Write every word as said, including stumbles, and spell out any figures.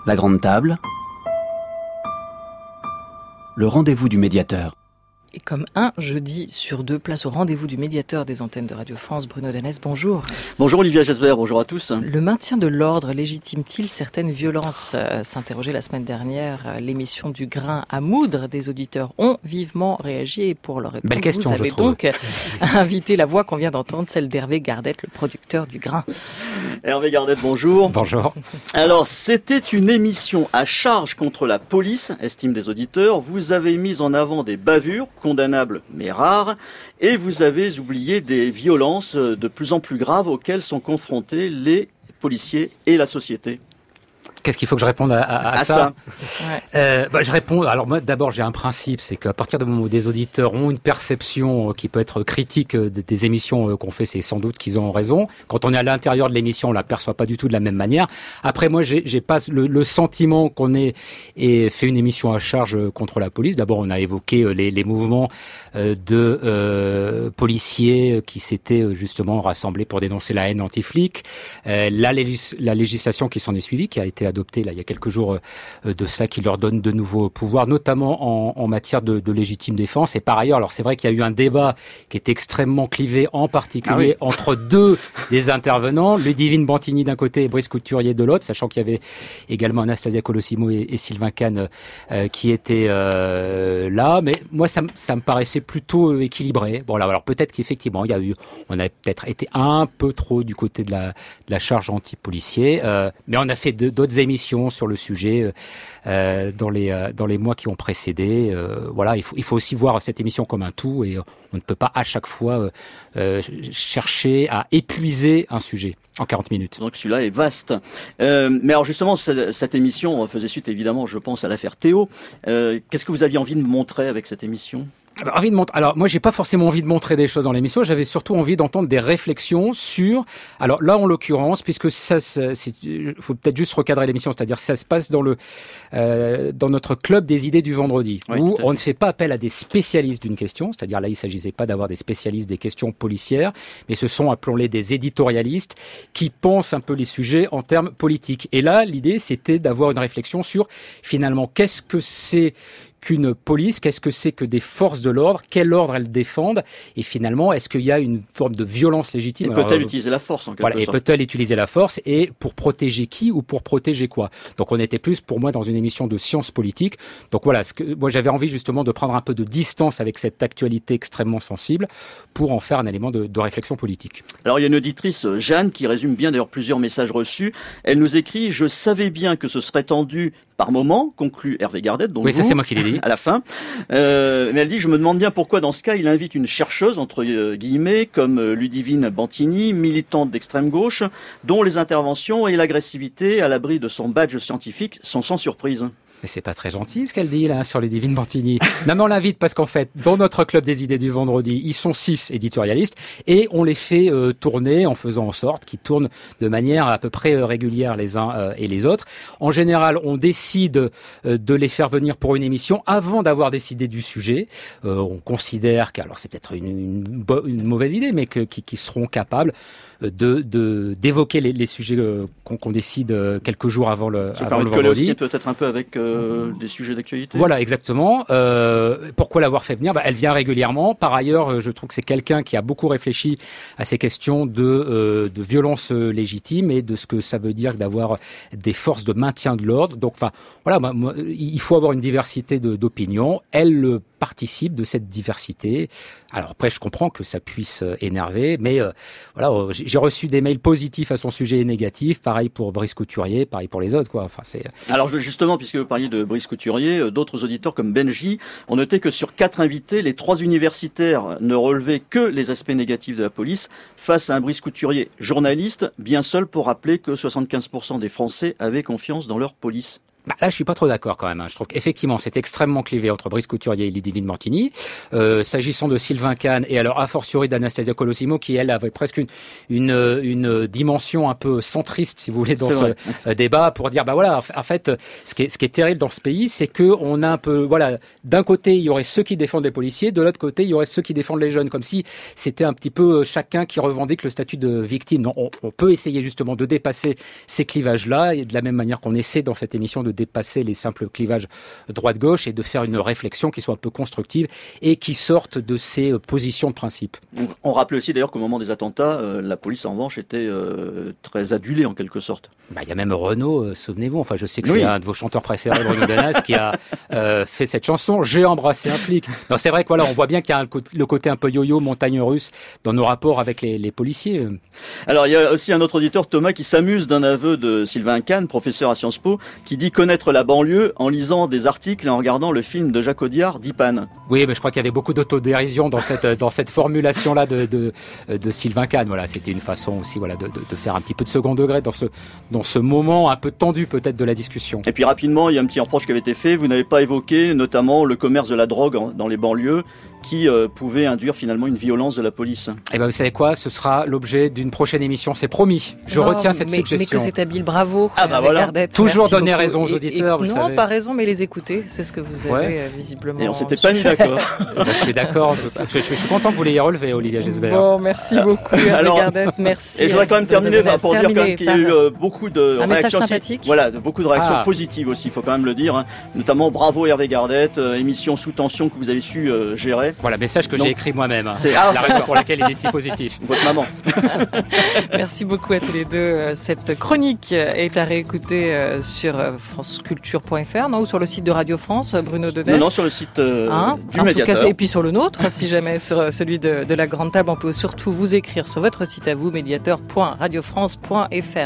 La grande table. Le rendez-vous du médiateur. Et comme un jeudi sur deux, place au rendez-vous du médiateur des antennes de Radio France, Bruno Danès, bonjour. Bonjour Olivia Gesbert, bonjour à tous. Le maintien de l'ordre légitime-t-il certaines violences euh, s'interrogeait la semaine dernière euh, l'émission du Grain à moudre. Des auditeurs ont vivement réagi et pour leur répondre, Belle question, vous avez je trouve. donc invité la voix qu'on vient d'entendre, celle d'Hervé Gardette, le producteur du Grain. Hervé Gardette, bonjour. Bonjour. Alors, c'était une émission à charge contre la police, estime des auditeurs. Vous avez mis en avant des bavures, condamnables mais rares, et vous avez oublié des violences de plus en plus graves auxquelles sont confrontés les policiers et la société. Qu'est-ce qu'il faut que je réponde à, à, à, à ça, ça. Ouais. euh, bah, Je réponds. Alors moi, d'abord, j'ai un principe, c'est qu'à partir du moment où des auditeurs ont une perception qui peut être critique des émissions qu'on fait, c'est sans doute qu'ils ont raison. Quand on est à l'intérieur de l'émission, on la perçoit pas du tout de la même manière. Après, moi, j'ai, j'ai pas le, le sentiment qu'on ait et fait une émission à charge contre la police. D'abord, on a évoqué les, les mouvements de euh, policiers qui s'étaient justement rassemblés pour dénoncer la haine anti-flic, euh, la, légis- la législation qui s'en est suivie, qui a été adopté là il y a quelques jours euh, de ça, qui leur donne de nouveaux pouvoirs, notamment en, en matière de, de légitime défense. Et par ailleurs, alors c'est vrai qu'il y a eu un débat qui est extrêmement clivé, en particulier ah oui. entre deux des intervenants, Ludivine Bantigny d'un côté et Brice Couturier de l'autre, sachant qu'il y avait également Anastasia Colosimo et, et Sylvain Kahn euh, qui étaient euh, là. Mais moi, ça, ça me paraissait plutôt équilibré. Bon là, alors peut-être qu'effectivement, il y a eu, on a peut-être été un peu trop du côté de la, de la charge anti-policier, euh, mais on a fait de, d'autres émissions sur le sujet euh, dans les euh, dans les mois qui ont précédé. Euh, voilà, il faut il faut aussi voir cette émission comme un tout et on ne peut pas à chaque fois euh, chercher à épuiser un sujet en quarante minutes. Donc celui-là est vaste. Euh, mais alors justement, cette, cette émission faisait suite évidemment, je pense, à l'affaire Théo. Euh, qu'est-ce que vous aviez envie de montrer avec cette émission ? Alors, envie de montrer. Alors, moi, j'ai pas forcément envie de montrer des choses dans l'émission. J'avais surtout envie d'entendre des réflexions sur. Alors là, en l'occurrence, puisque ça, c'est, faut peut-être juste recadrer l'émission, c'est-à-dire ça se passe dans le euh, dans notre club des idées du vendredi, oui, où on ne fait pas appel à des spécialistes d'une question. C'est-à-dire là, il s'agissait pas d'avoir des spécialistes des questions policières, mais ce sont, appelons-les, des éditorialistes qui pensent un peu les sujets en termes politiques. Et là, l'idée, c'était d'avoir une réflexion sur finalement qu'est-ce que c'est qu'une police, qu'est-ce que c'est que des forces de l'ordre, quel ordre elles défendent, et finalement, est-ce qu'il y a une forme de violence légitime ? Et peut-elle Alors, utiliser la force en quelque voilà, sorte ? Et peut-elle utiliser la force, et pour protéger qui ou pour protéger quoi ? Donc on était plus, pour moi, dans une émission de sciences politiques. Donc voilà, ce que, moi j'avais envie justement de prendre un peu de distance avec cette actualité extrêmement sensible pour en faire un élément de, de réflexion politique. Alors il y a une auditrice, Jeanne, qui résume bien d'ailleurs plusieurs messages reçus. Elle nous écrit « Je savais bien que ce serait tendu par moment », conclut Hervé Gardette, donc oui, vous, ça c'est moi qui l'ai dit. à la fin. Euh, mais elle dit « Je me demande bien pourquoi dans ce cas il invite une chercheuse, entre guillemets, comme Ludivine Bantigny, militante d'extrême gauche, dont les interventions et l'agressivité à l'abri de son badge scientifique sont sans surprise ». Mais c'est pas très gentil ce qu'elle dit là sur Ludivine Bantigny. Non mais on l'invite parce qu'en fait, dans notre club des idées du vendredi, ils sont six éditorialistes et on les fait euh, tourner en faisant en sorte qu'ils tournent de manière à peu près euh, régulière les uns euh, et les autres. En général, on décide euh, de les faire venir pour une émission avant d'avoir décidé du sujet. Euh, on considère qu'alors c'est peut-être une, une, bo- une mauvaise idée, mais que, qu'ils, qu'ils seront capables de, de d'évoquer les, les sujets euh, qu'on, qu'on décide euh, quelques jours avant le, Ça avant le vendredi. Ça aussi peut-être un peu avec euh, des sujets d'actualité. Voilà, exactement. Euh, pourquoi l'avoir fait venir ? Bah, elle vient régulièrement. Par ailleurs, je trouve que c'est quelqu'un qui a beaucoup réfléchi à ces questions de, euh, de violence légitime et de ce que ça veut dire d'avoir des forces de maintien de l'ordre. Donc, enfin, voilà, moi, moi, il faut avoir une diversité de, d'opinions. Elle participe de cette diversité. Alors après, je comprends que ça puisse énerver, mais euh, voilà, j'ai reçu des mails positifs à son sujet et négatifs. Pareil pour Brice Couturier, pareil pour les autres, quoi. Enfin, c'est. Alors justement, puisque vous parliez de Brice Couturier, d'autres auditeurs comme Benji ont noté que sur quatre invités, les trois universitaires ne relevaient que les aspects négatifs de la police face à un Brice Couturier, journaliste, bien seul pour rappeler que soixante-quinze pour cent des Français avaient confiance dans leur police. Bah là, je suis pas trop d'accord quand même. Hein. Je trouve qu'effectivement, c'est extrêmement clivé entre Brice Couturier et Ludivine Mortigny. Euh, s'agissant de Sylvain Kahn et alors a fortiori d'Anastasia Colosimo, qui elle avait presque une, une, une dimension un peu centriste, si vous voulez, dans c'est ce vrai. débat, pour dire bah voilà, en fait, ce qui est, ce qui est terrible dans ce pays, c'est que on a un peu, voilà, d'un côté il y aurait ceux qui défendent les policiers, de l'autre côté il y aurait ceux qui défendent les jeunes, comme si c'était un petit peu chacun qui revendique le statut de victime. Non, on, on peut essayer justement de dépasser ces clivages-là, et de la même manière qu'on essaie dans cette émission de dépasser les simples clivages droite-gauche et de faire une réflexion qui soit un peu constructive et qui sorte de ces positions de principe. On rappelait aussi d'ailleurs qu'au moment des attentats, euh, la police en revanche était euh, très adulée en quelque sorte. Bah, il y a même Renaud, euh, souvenez-vous, enfin je sais que oui. c'est un de vos chanteurs préférés, Bruno Danas, qui a euh, fait cette chanson « J'ai embrassé un flic ». Non, c'est vrai que voilà, on voit bien qu'il y a un, le côté un peu yo-yo, montagne russe dans nos rapports avec les, les policiers. Alors il y a aussi un autre auditeur, Thomas, qui s'amuse d'un aveu de Sylvain Kahn, professeur à Sciences Po, qui dit connaître la banlieue en lisant des articles et en regardant le film de Jacques Audiard, Dipan. Oui, mais je crois qu'il y avait beaucoup d'autodérision dans cette dans cette formulation-là de, de de Sylvain Kahn. Voilà, c'était une façon aussi, voilà, de, de, de faire un petit peu de second degré dans ce dans ce moment un peu tendu peut-être de la discussion. Et puis rapidement, il y a un petit reproche qui avait été fait. Vous n'avez pas évoqué notamment le commerce de la drogue dans les banlieues, qui euh, pouvait induire finalement une violence de la police. Eh ben vous savez quoi, ce sera l'objet d'une prochaine émission, c'est promis. Je non, retiens cette mais, suggestion. Mais que c'est habile, bravo. Ah bah voilà. Gardette, toujours donner beaucoup. raison aux auditeurs, et, et, vous non, savez. pas raison, mais les écouter, c'est ce que vous avez ouais. euh, visiblement. Et on s'était pas mis d'accord. Ben, je suis d'accord. je, je, je suis content que vous l'ayez relevé, Olivia Gesbert. Bon, merci beaucoup, Alors, Gardette, merci. Et je voudrais quand même terminer par, pour terminé, dire qu'il y a eu euh, beaucoup de un réactions, sympathique. Voilà, de, beaucoup de réactions ah. positives aussi, il faut quand même le dire. Hein. Notamment bravo Hervé Gardette, euh, émission sous tension que vous avez su euh, gérer. Voilà, message que Donc, j'ai écrit moi-même. C'est ah, la raison pour laquelle il est si positif. Votre maman. Merci beaucoup à tous les deux. Cette chronique est à réécouter sur franceculture point f r, non, ou sur le site de Radio France, Bruno Denès. Non, non, sur le site euh, hein du Médiateur. Cas, et puis sur le nôtre, si jamais sur celui de, de la Grande Table, on peut surtout vous écrire sur votre site à vous, médiateur point radio france point f r.